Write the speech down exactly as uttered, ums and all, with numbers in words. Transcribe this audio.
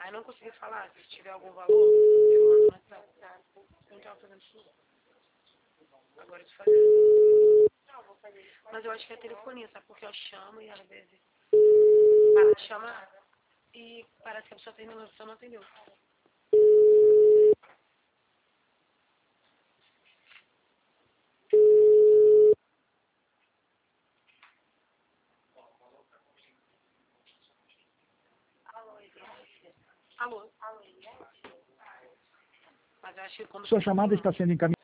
Aí não consegui falar, se tiver algum valor, eu mando no WhatsApp, tá? Eu não tava fazendo isso. Agora eu tô fazendo. Não, vou fazer isso. Mas eu acho que é telefonia, sabe? Porque eu chamo e às vezes para de chamar e parece que a pessoa terminou, a pessoa não atendeu. Alô? Alô? Mas eu acho que quando Sua chamada está sendo encaminhada.